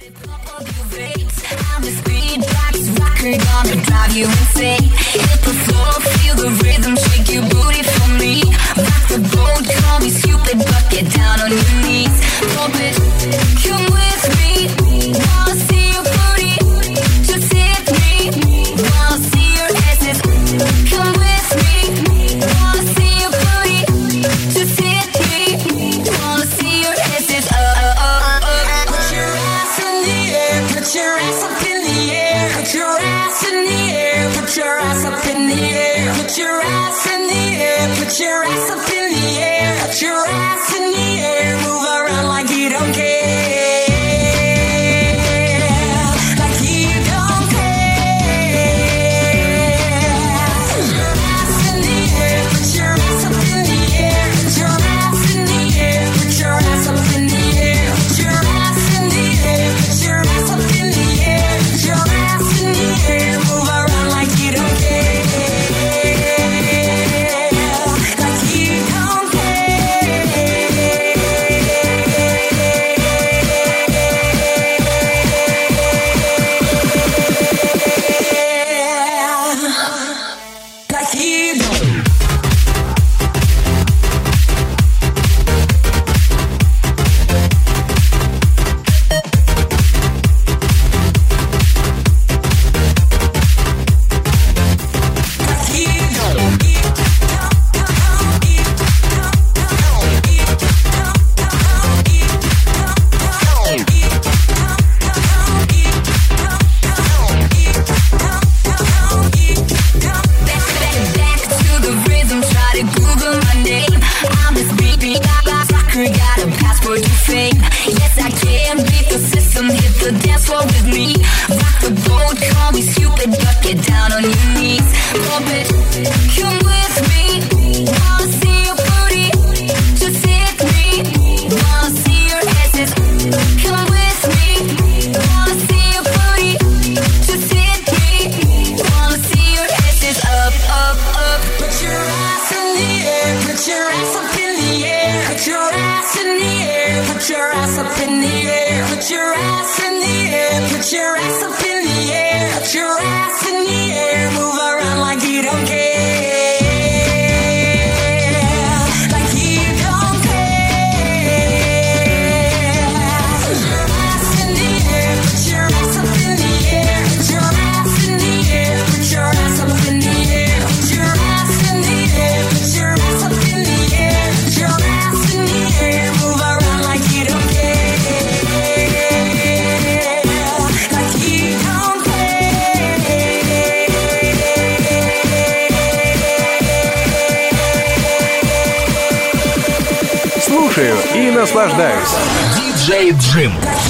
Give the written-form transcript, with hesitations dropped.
Gonna drive you insane. Hit the floor, feel the rhythm, shake your booty for me. Rock the boat, call me stupid, but get down on your knees. Pump it, come with me. Wanna see your booty, just hit me. Wanna see your asses, come with me. Wanna see your booty, just hit me. Wanna see your asses, Put your ass in the air, put your ass up in the air, put your ass in the air, put your ass up in the air, put your ass in the air, put your ass up in the air, put your ass in the air, move around like you don't care, like you don't care. Put your ass in the air, put your ass up in the air, put your ass in the air, put your ass up in the air, put your ass in the air, put your ass up in the air, put your ass in the air, move around like you don't care, like you don't care, like you don't. Got a passport to fame. Yes, I can beat the system. Hit the dance floor with me. Rock the boat, call me stupid, but get down on your knees. Pump it, come with me. Wanna see your booty, just hit me. Wanna see your asses, come with me. Wanna see your booty, just hit me. Wanna see your asses up, up, up. Put your ass in the air, put your ass up in the air, put your ass in the air, put your ass up in the air, put your ass in the air, put your ass up in the air, put your ass in the air, move around like you don't care, like you don't care. Put your ass in the air, put your ass up in the air, put your ass in the air, put your ass up in the air, put your ass in the air, put your ass up in the air, put your ass in the air, move around like you don't care, like you don't Слушаю и наслаждаюсь. Диджей Джим.